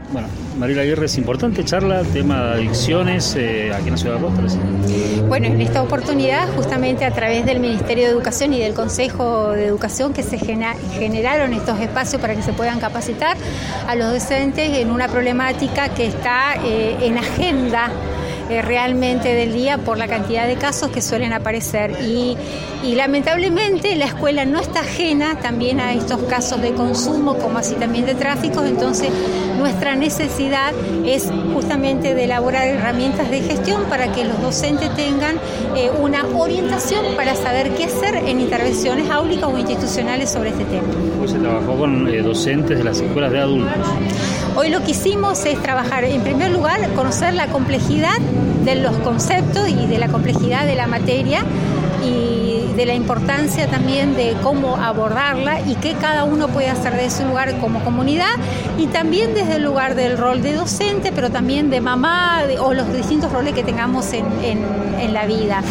Bueno, Mariela Aguirre, es importante charla, tema de adicciones aquí en la ciudad de Rosas. Bueno, en esta oportunidad, justamente a través del Ministerio de Educación y del Consejo de Educación, que se generaron estos espacios para que se puedan capacitar a los docentes en una problemática que está en agenda realmente del día por la cantidad de casos que suelen aparecer y lamentablemente la escuela no está ajena también a estos casos de consumo como así también de tráfico. Entonces nuestra necesidad es justamente de elaborar herramientas de gestión para que los docentes tengan una orientación para saber qué hacer en intervenciones áulicas o institucionales sobre este tema. Hoy se trabajó con docentes de las escuelas de adultos. Hoy lo que hicimos es trabajar, en primer lugar, conocer la complejidad de los conceptos y de la complejidad de la materia y de la importancia también de cómo abordarla y qué cada uno puede hacer de ese lugar como comunidad y también desde el lugar del rol de docente, pero también de mamá o los distintos roles que tengamos en la vida.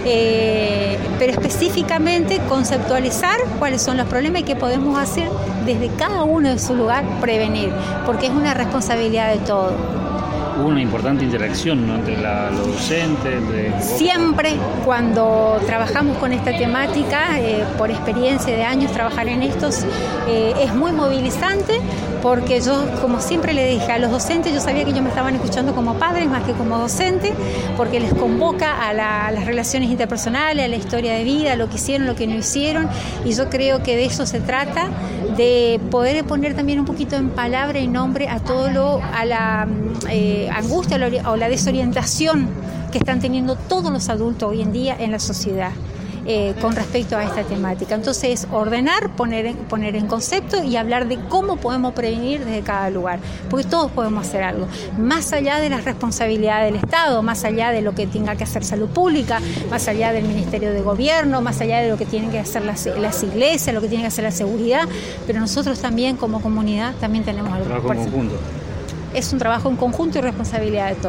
Pero específicamente conceptualizar cuáles son los problemas y qué podemos hacer desde cada uno de su lugar, prevenir, porque es una responsabilidad de todos. Hubo una importante interacción, ¿no?, entre los docentes. Siempre cuando trabajamos con esta temática, por experiencia de años trabajar en estos, es muy movilizante porque yo, como siempre le dije a los docentes, yo sabía que ellos me estaban escuchando como padres más que como docentes, porque les convoca a las relaciones interpersonales, a la historia de vida, lo que hicieron, lo que no hicieron, y yo creo que de eso se trata, de poder poner también un poquito en palabra y nombre a todo a la angustia o la desorientación que están teniendo todos los adultos hoy en día en la sociedad con respecto a esta temática. Entonces, ordenar, poner en concepto y hablar de cómo podemos prevenir desde cada lugar, porque todos podemos hacer algo, más allá de las responsabilidades del Estado, más allá de lo que tenga que hacer Salud Pública, más allá del Ministerio de Gobierno, más allá de lo que tienen que hacer las iglesias, lo que tiene que hacer la seguridad, pero nosotros también como comunidad también tenemos algo. Trabajo en conjunto. Es un trabajo en conjunto y responsabilidad de todos.